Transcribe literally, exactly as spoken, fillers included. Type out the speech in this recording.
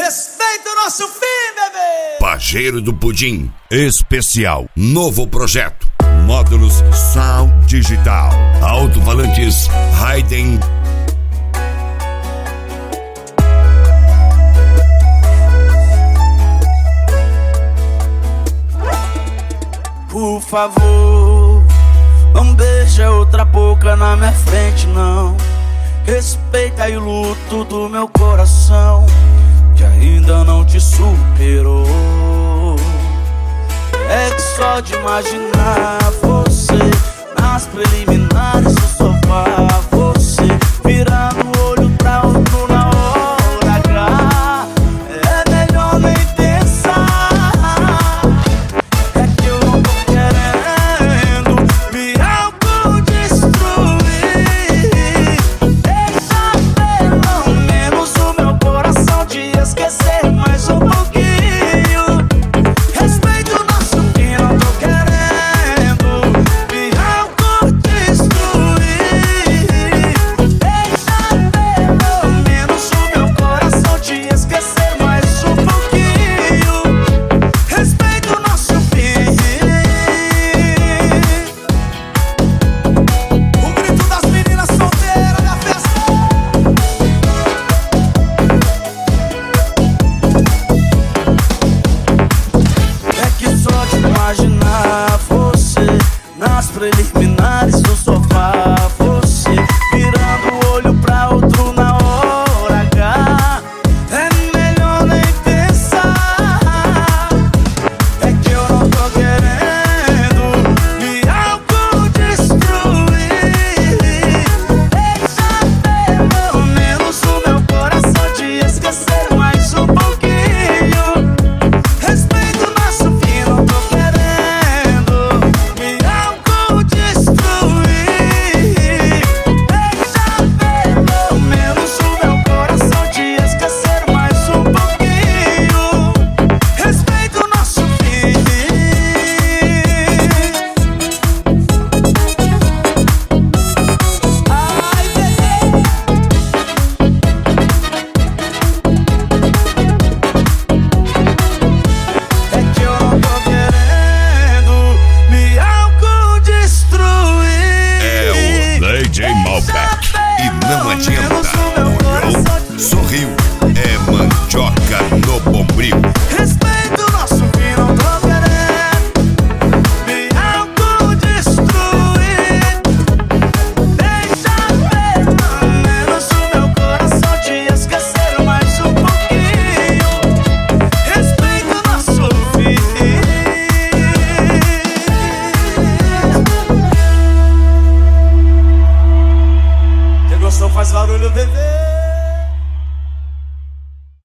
Respeita o nosso fim, bebê! Pajeiro do Pudim Especial. Novo projeto. Módulos Sound Digital. Alto-falantes Hayden. Por favor, não beija outra boca na minha frente, não. Respeita aí o luto do meu coração, que ainda não te superou. É que só de imaginar você nas preliminares do sofá, você virando o olho pra outro na hora H, é melhor nem pensar. É que eu não tô querendo me autodestruir. Deixa pelo menos o meu coração te esquecer mais um pouquinho. Respeita o nosso fim, não tô querendo me autodestruir. Deixa pelo menos o meu coração te esquecer mais um pouquinho. Respeita o nosso fim. O grito das meninas solteiras da festa. É que só de imaginar você nas preliminares do sofá, você virando o olho pra outro na hora H, é melhor nem pensar. É que eu não tô querendo me autodestruir. Deixa pelo menos o meu coração te esquecer mais um pouquinho. Respeita o nosso fim, não tô querendo me autodestruir. Deixa pelo menos o meu coração te esquecer mais um pouquinho. Respeita o nosso fim. Ai, bebê. É que eu não tô querendo me autodestruir. É o D J Malbec. E não adianta. Olhou, sorriu. É mandioca no bombril. Respeita o nosso fim, não tô querendo me autodestruir. Deixa pelo menos o meu coração te esquecer mais um pouquinho. Respeita o nosso fim. Quem gostou faz barulho, bebê.